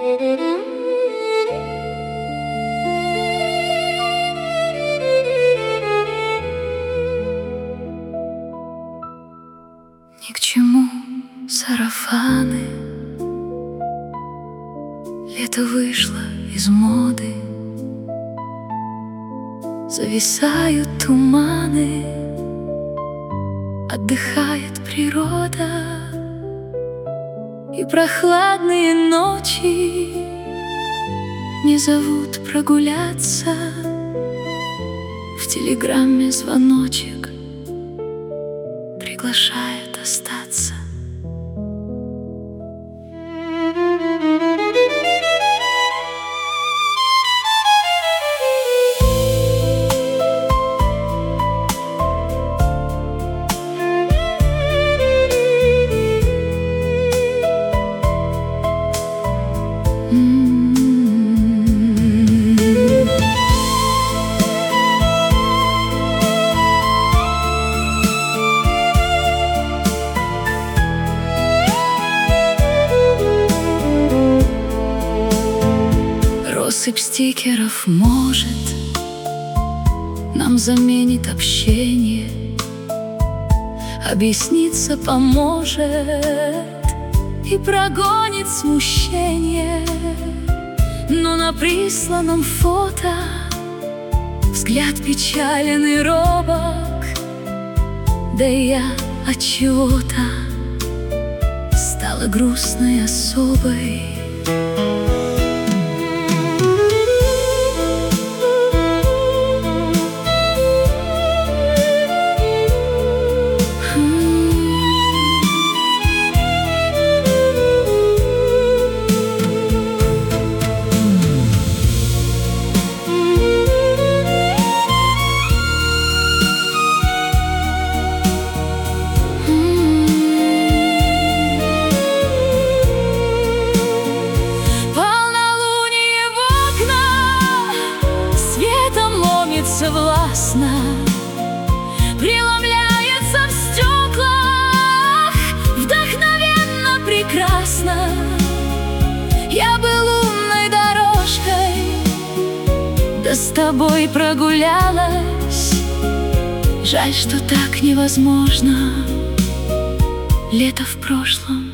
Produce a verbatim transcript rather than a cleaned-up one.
Ни к чему сарафаны, лето вышло из моды. Зависают туманы, отдыхает природа, и прохладные ночи не зовут прогуляться. В телеграмме звоночек приглашает остаться. Россыпь стикеров, может, нам заменит общение, объясниться поможет и прогонит смущение. Но на присланном фото взгляд печален и робок, да и я отчего-то стала грустной особой. Властно преломляется в стеклах, вдохновенно, прекрасно. Я был лунной дорожкой, да с тобой прогулялась. Жаль, что так невозможно. Лето в прошлом,